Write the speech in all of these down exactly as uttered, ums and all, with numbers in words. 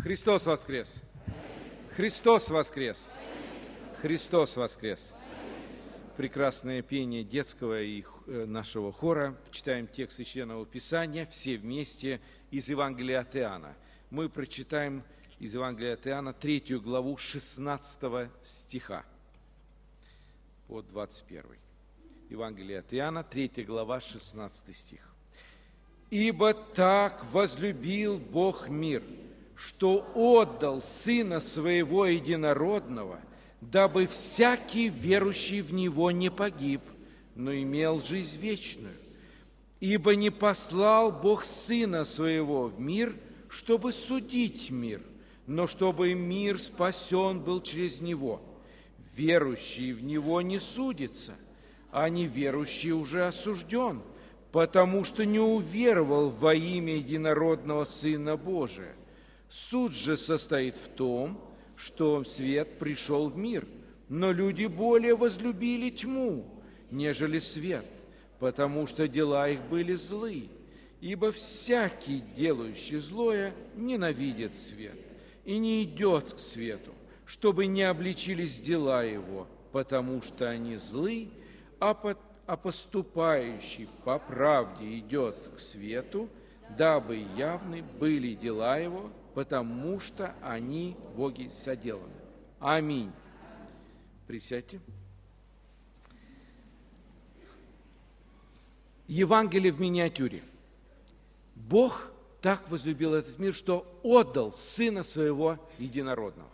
Христос воскрес! Христос воскрес! Христос воскрес! Прекрасное пение детского и нашего хора. Читаем текст Священного Писания все вместе из Евангелия от Иоанна. Мы прочитаем из Евангелия от Иоанна третью главу шестнадцатого стиха по двадцать первый. Евангелие от Иоанна, третья глава, шестнадцатый стих. «Ибо так возлюбил Бог мир, что отдал Сына Своего Единородного, дабы всякий верующий в Него не погиб, но имел жизнь вечную. Ибо не послал Бог Сына Своего в мир, чтобы судить мир, но чтобы мир спасен был через Него. Верующий в Него не судится, а неверующий уже осужден, потому что не уверовал во имя Единородного Сына Божия. Суд же состоит в том, что свет пришел в мир, но люди более возлюбили тьму, нежели свет, потому что дела их были злы. Ибо всякий, делающий злое, ненавидит свет и не идет к свету, чтобы не обличились дела его, потому что они злы, а, по, а поступающий по правде идет к свету, дабы явны были дела его, потому что они Боги соделаны. Аминь. Присядьте. Евангелие в миниатюре. Бог так возлюбил этот мир, что отдал Сына Своего Единородного.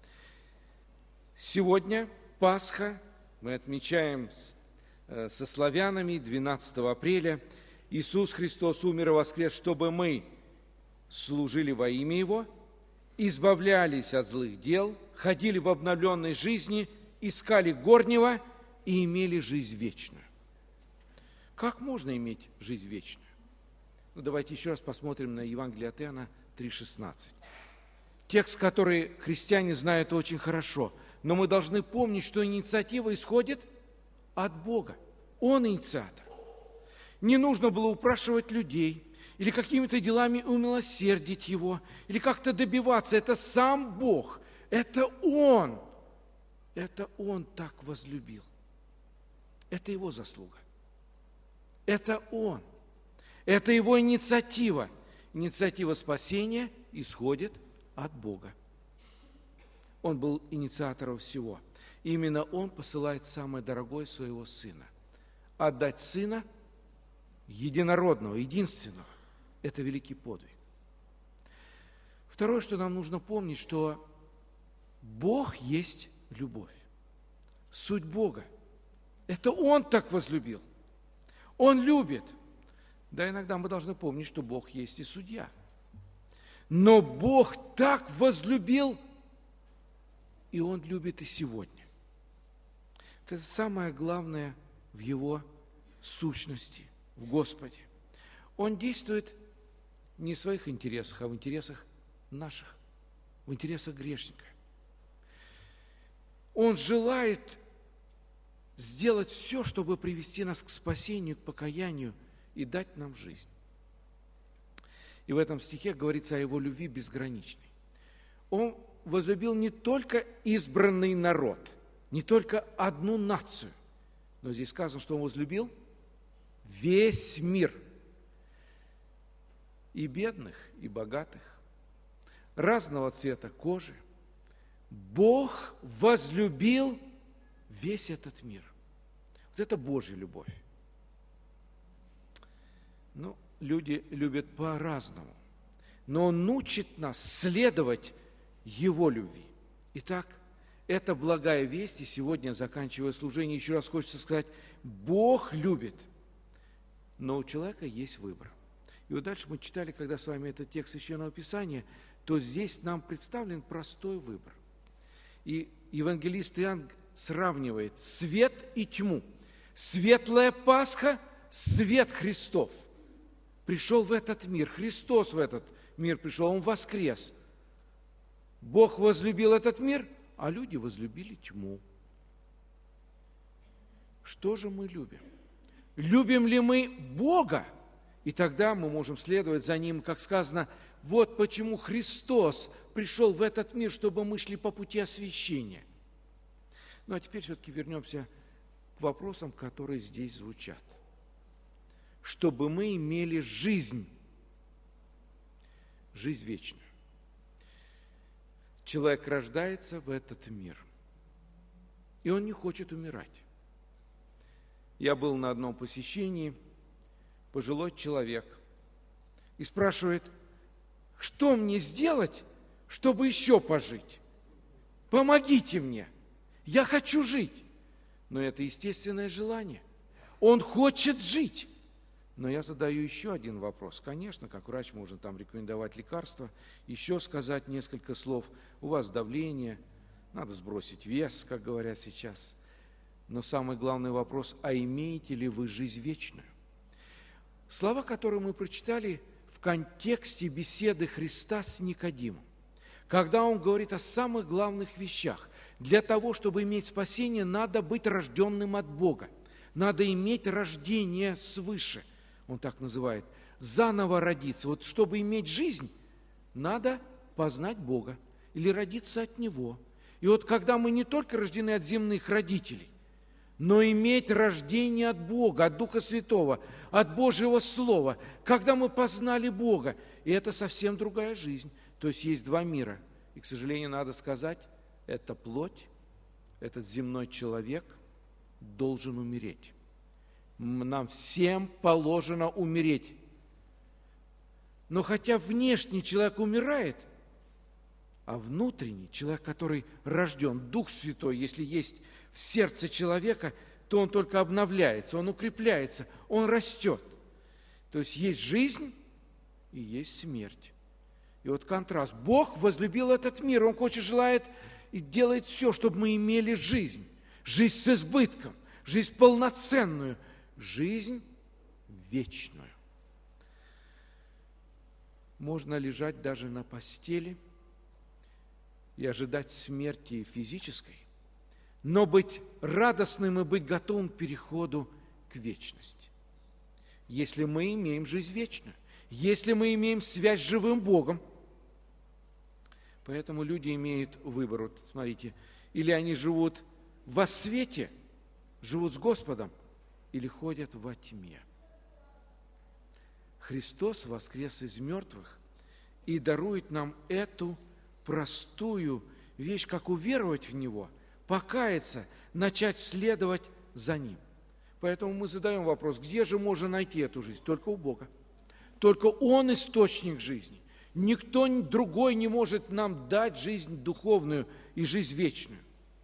Сегодня Пасха, мы отмечаем со славянами двенадцатого апреля. Иисус Христос умер и воскрес, чтобы мы служили во имя Его, избавлялись от злых дел, ходили в обновленной жизни, искали горнего и имели жизнь вечную. Как можно иметь жизнь вечную? Ну, давайте еще раз посмотрим на Евангелие от Иоанна три шестнадцать. Текст, который христиане знают очень хорошо, но мы должны помнить, что инициатива исходит от Бога. Он инициатор. Не нужно было упрашивать людей, или какими-то делами умилосердить Его, или как-то добиваться. Это сам Бог, это Он, это Он так возлюбил. Это Его заслуга. Это Он. Это Его инициатива. Инициатива спасения исходит от Бога. Он был инициатором всего. И именно Он посылает самое дорогое Своего Сына. Отдать Сына единородного, единственного. Это великий подвиг. Второе, что нам нужно помнить, что Бог есть любовь. Суть Бога. Это Он так возлюбил. Он любит. Да, иногда мы должны помнить, что Бог есть и судья. Но Бог так возлюбил, и Он любит и сегодня. Это самое главное в Его сущности, в Господе. Он действует не в своих интересах, а в интересах наших, в интересах грешника. Он желает сделать все, чтобы привести нас к спасению, к покаянию и дать нам жизнь. И в этом стихе говорится о Его любви безграничной. Он возлюбил не только избранный народ, не только одну нацию, но здесь сказано, что Он возлюбил весь мир. И бедных, и богатых, разного цвета кожи. Бог возлюбил весь этот мир. Вот это Божья любовь. Ну, люди любят по-разному, но Он учит нас следовать Его любви. Итак, это благая весть, и сегодня, заканчивая служение, еще раз хочется сказать, Бог любит, но у человека есть выбор. И вот дальше мы читали, когда с вами этот текст Священного Писания, то здесь нам представлен простой выбор. И евангелист Иоанн сравнивает свет и тьму. Светлая Пасха, свет Христов. Пришел в этот мир, Христос в этот мир пришел, Он воскрес. Бог возлюбил этот мир, а люди возлюбили тьму. Что же мы любим? Любим ли мы Бога И тогда мы можем следовать за Ним, как сказано, вот почему Христос пришел в этот мир, чтобы мы шли по пути освящения. Ну а теперь все-таки вернемся к вопросам, которые здесь звучат. Чтобы мы имели жизнь, жизнь вечную. Человек рождается в этот мир, и он не хочет умирать. Я был на одном посещении, пожилой человек, и спрашивает, что мне сделать, чтобы еще пожить? Помогите мне, я хочу жить. Но это естественное желание. Он хочет жить. Но я задаю еще один вопрос. Конечно, как врач можно там рекомендовать лекарства, еще сказать несколько слов. У вас давление, надо сбросить вес, как говорят сейчас. Но самый главный вопрос, а имеете ли вы жизнь вечную? Слова, которые мы прочитали в контексте беседы Христа с Никодимом, когда Он говорит о самых главных вещах. Для того, чтобы иметь спасение, надо быть рожденным от Бога. Надо иметь рождение свыше. Он так называет. Заново родиться. Вот чтобы иметь жизнь, надо познать Бога или родиться от Него. И вот когда мы не только рождены от земных родителей, но иметь рождение от Бога, от Духа Святого, от Божьего Слова, когда мы познали Бога, и это совсем другая жизнь. То есть есть два мира. И, к сожалению, надо сказать, эта плоть, этот земной человек должен умереть. Нам всем положено умереть. Но хотя внешний человек умирает, а внутренний человек, который рожден, Дух Святой, если есть в сердце человека, то он только обновляется, он укрепляется, он растет. То есть есть жизнь и есть смерть. И вот контраст. Бог возлюбил этот мир, Он хочет, желает и делает все, чтобы мы имели жизнь. Жизнь с избытком, жизнь полноценную, жизнь вечную. Можно лежать даже на постели и ожидать смерти физической, но быть радостным и быть готовым к переходу к вечности. Если мы имеем жизнь вечную, если мы имеем связь с живым Богом. Поэтому люди имеют выбор. Вот смотрите, или они живут во свете, живут с Господом, или ходят во тьме. Христос воскрес из мертвых и дарует нам эту простую вещь, как уверовать в Него, покаяться, начать следовать за Ним. Поэтому мы задаем вопрос, где же можно найти эту жизнь? Только у Бога. Только Он источник жизни. Никто другой не может нам дать жизнь духовную и жизнь вечную.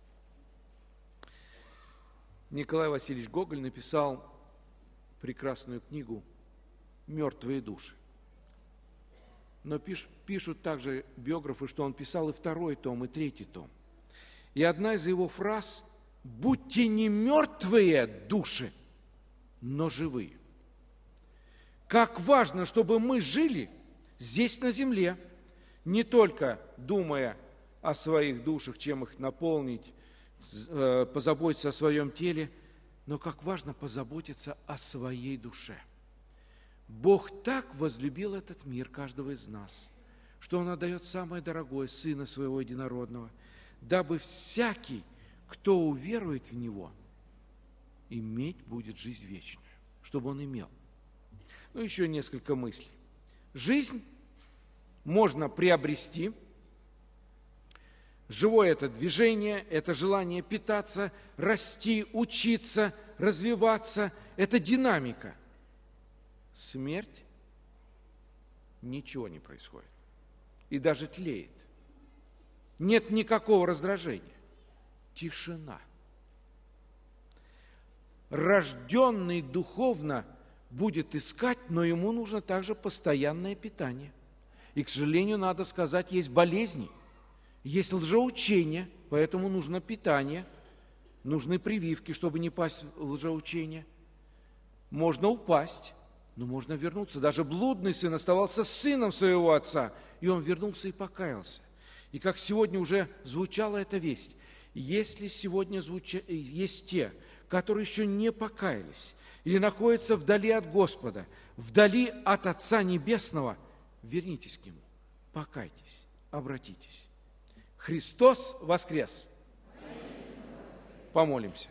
Николай Васильевич Гоголь написал прекрасную книгу «Мертвые души». Но пиш, пишут также биографы, что он писал и второй том, и третий том. И одна из его фраз «Будьте не мертвые души, но живые». Как важно, чтобы мы жили здесь на земле, не только думая о своих душах, чем их наполнить, позаботиться о своем теле, но как важно позаботиться о своей душе. Бог так возлюбил этот мир, каждого из нас, что Он отдает самое дорогое, Сына Своего Единородного, дабы всякий, кто уверует в Него, иметь будет жизнь вечную, чтобы он имел. Ну, еще несколько мыслей. Жизнь можно приобрести. Живое – это движение, это желание питаться, расти, учиться, развиваться. Это динамика. Смерть – ничего не происходит. И даже тлеет. Нет никакого раздражения. Тишина. Рожденный духовно будет искать, но ему нужно также постоянное питание. И, к сожалению, надо сказать, есть болезни, есть лжеучение, поэтому нужно питание, нужны прививки, чтобы не пасть в лжеучение. Можно упасть, но можно вернуться. Даже блудный сын оставался сыном своего отца, и он вернулся и покаялся. И как сегодня уже звучала эта весть, если сегодня звуча... есть те, которые еще не покаялись, или находятся вдали от Господа, вдали от Отца Небесного, вернитесь к Нему, покайтесь, обратитесь. Христос воскрес! Помолимся.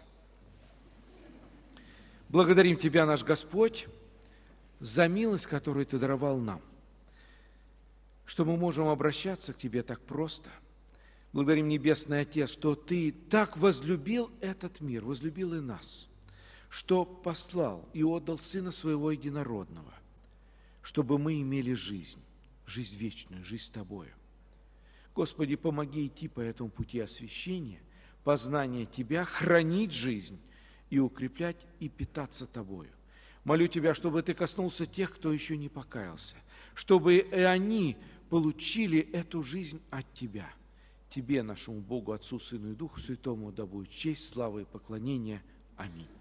Благодарим Тебя, наш Господь, за милость, которую Ты даровал нам, что мы можем обращаться к Тебе так просто. Благодарим, Небесный Отец, что Ты так возлюбил этот мир, возлюбил и нас, что послал и отдал Сына Своего Единородного, чтобы мы имели жизнь, жизнь вечную, жизнь с Тобою. Господи, помоги идти по этому пути освящения, познания Тебя, хранить жизнь и укреплять и питаться Тобою. Молю Тебя, чтобы Ты коснулся тех, кто еще не покаялся, чтобы и они получили эту жизнь от Тебя. Тебе, нашему Богу, Отцу, Сыну и Духу Святому, да будет честь, слава и поклонение. Аминь.